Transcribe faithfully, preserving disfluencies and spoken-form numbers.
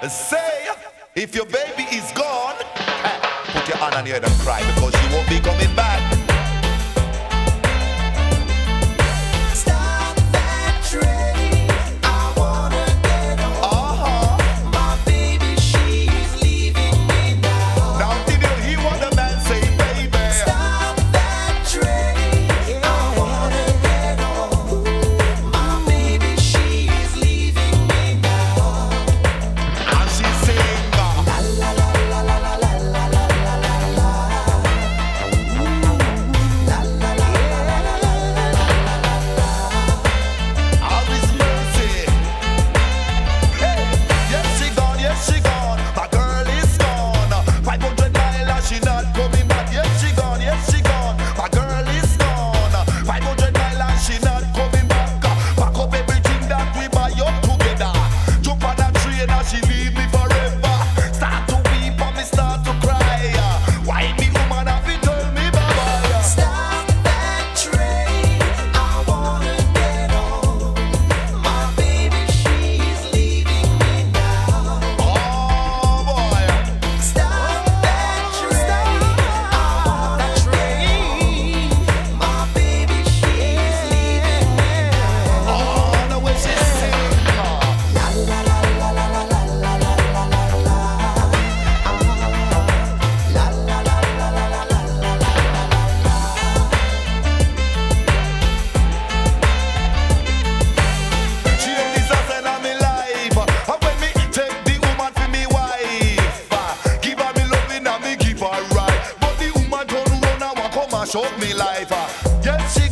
Say, if your baby is gone, eh, put your hand on your head and cry because she won't be coming back. Stop that train, I wanna get on. Uh-huh. My baby, she is leaving me now. Now did you hear what the man say, baby? Stop that train, I wanna get on. My baby, she is leaving me now. And she sing, La la la la la la la la la la la la. La la la la la la la la la. all His mercy. Hey, yes she gone, yes she gone. My girl is gone. five hundred miles and she not coming back. Yes she gone, yes she gone. My girl is gone. five hundred miles and she not coming back. Pack up everything that we buy up together. Jump on that train and she leave me forever. Start to weep and me start to cry. Why me woman have to tell me bye-bye? Stop that train, I wanna get on. My baby, she is leaving me now. Oh boy. Stop that train, I wanna train. My baby, she is leaving me now. Oh, the way she sing. La la la la la la la la la la la la. La la la la la la la la la la la. She a disaster in me life. And when me take the woman for me wife, uh, give her me loving and me give her right. But the woman turn round and want come and show me life. uh. Yes, she